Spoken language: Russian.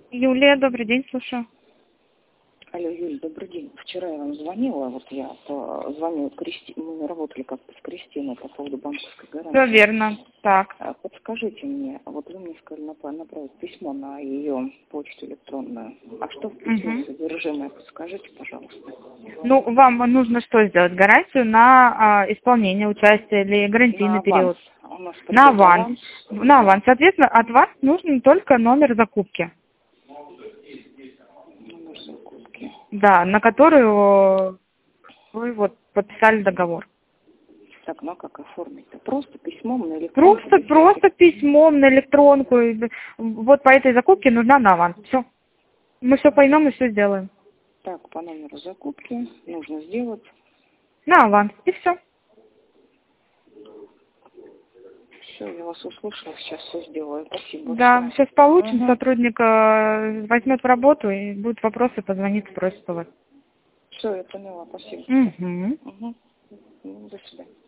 Юлия, добрый день, слушаю. Алло, Юль, добрый день. Вчера я вам звонила, звонила, мы работали как-то с Кристиной по поводу банковской Все гарантии. верно. Так. Подскажите мне, вот вы мне сказали направить письмо на ее почту электронную. А что в письме Мгм. содержимое? Подскажите, пожалуйста. Ну, вам нужно что сделать? Гарантию на исполнение, участие или На гарантийный аванс. период? У нас На придет аванс. аванс. На Да. аванс. Соответственно, от вас нужен только номер закупки. Номер закупки. Да, на которую вы вот подписали договор. Так, ну а как оформить-то? Просто письмом на электронку? Просто письмом на электронку. Вот по этой закупке нужна на аванс. Все. Мы все поймем и все сделаем. Так, по номеру закупки нужно сделать. На аванс. И все. Все, я вас услышала, сейчас все сделаю. Спасибо Да, большое. сейчас получим, Угу. сотрудник возьмет в работу и будут вопросы, позвонит, спросит у вас. Все, я поняла, спасибо. Угу. Угу. До свидания.